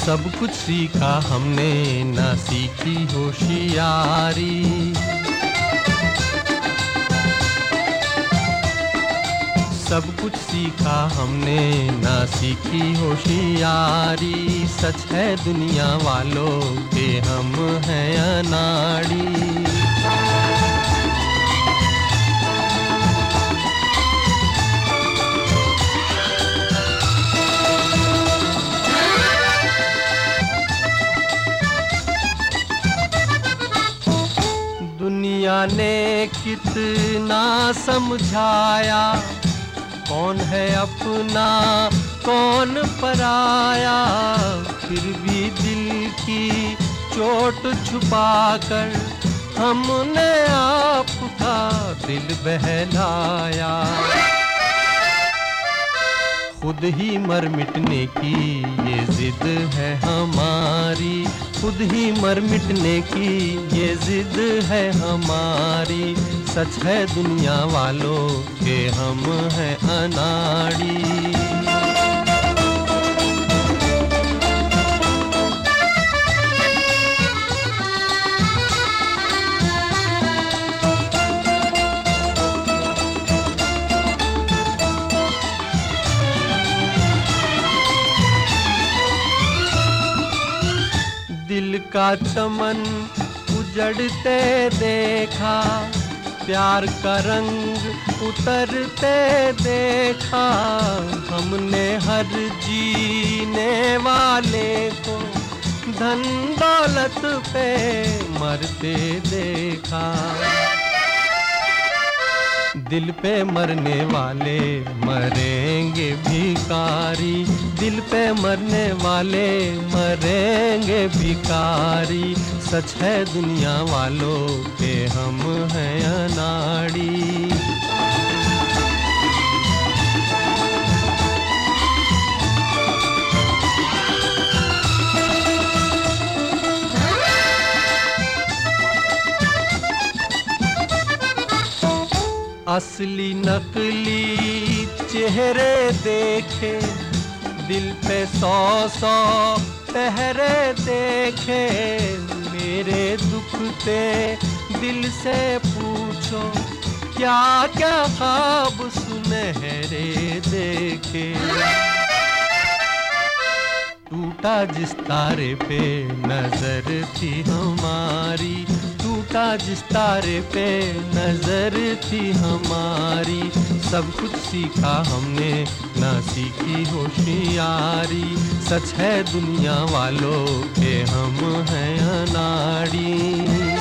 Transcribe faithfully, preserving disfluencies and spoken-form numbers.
सब कुछ सीखा हमने ना सीखी होशियारी। सब कुछ सीखा हमने ना सीखी होशियारी। सच है दुनिया वालों के हम हैं अनाड़ी। दुनिया ने कितना समझाया, कौन है अपना कौन पराया। फिर भी दिल की चोट छुपाकर हमने आपका दिल बहलाया। खुद ही मर मिटने की ये जिद है हमारी। खुद ही मर मिटने की ये जिद है हमारी। सच है दुनिया वालों के हम हैं अनाड़ी। दिल का चमन उजड़ते देखा, प्यार का रंग उतरते देखा। हमने हर जीने वाले को धन दौलत पे मरते देखा। दिल पे मरने वाले मरेंगे भिखारी। दिल पे मरने वाले मरेंगे भिखारी। सच है दुनिया वालों के हम हैं अनाड़ी। असली नकली चेहरे देखे, दिल पे सौ सौ पहरे देखे। मेरे दुखते दिल से पूछो, क्या क्या ख्वाब सुनहरे देखे। टूटा जिस तारे पे नजर थी हमारी। टूटा जिस तारे पे नजर थी हमारी। सब कुछ सीखा हमने ना सीखी होशियारी। सच है दुनिया वालों के हम हैं अनाड़ी।